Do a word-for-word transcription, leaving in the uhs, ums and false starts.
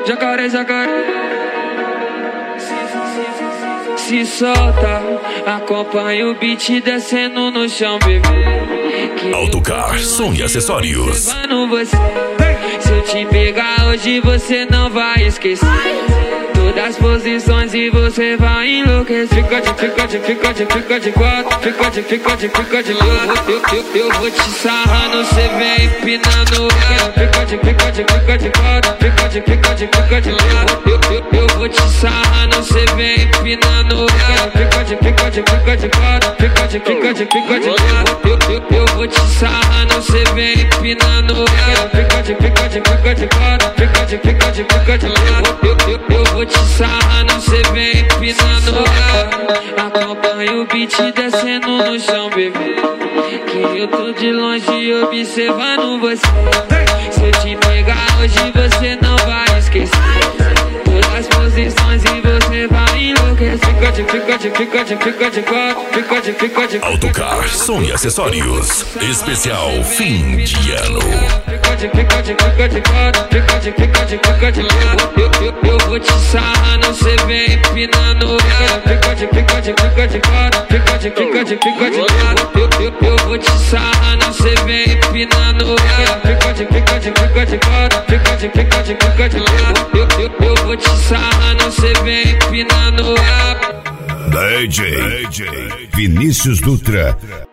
Jacaré, jacaré. Se solta, acompanha o beat descendo no chão, bebê. Autocar, som e acessórios. Se eu te pegar hoje você não vai esquecer todas as posições e você vai enlouquecer. Fica de, fica de, fica de, fica de quatro. Fica de, fica de, fica de quatro. Eu, eu, eu vou te sarrando, cê vem empinando. Fica de, fica de, fica de quatro. Fica de, fica de, fica de quatro. Eu, eu, eu vou te sarrando, cê vem empinando. Fica de, fica de, fica de quatro. Fica de, fica de, fica de quatro. Eu, eu, eu vou te sarrando, cê vem empinando. Fica de, fica de, fica de quatro. Fica de, fica de, fica de quatro. Eu, eu, eu vou te sarrando, cê vem empinando. Acompanha o beat descendo no chão, bebê. Que eu tô de longe observando você. Se eu te pegar hoje você não vai esquecer todas as posições e você vai enlouquecer. Fica de, fica de, fica de, fica de quatro. Fica de, fica de, Autocar, som e acessórios. Especial fim de ano. Fica de, fica de, fica de quatro. Fica de, fica de, fica de quatro. Eu, eu, eu vou te sarrando, cê vem empinando. Fica de, fica de, fica de quatro. Fica de, fica de, fica de quatro. Eu, eu, eu vou te sarrando, cê vem empinando. Fica de, fica de, fica de quatro. Fica de, fica de, fica de quatro. Eu, eu, eu vou te sarrando, cê vem empinando. D J, D J Vinícius Dutra,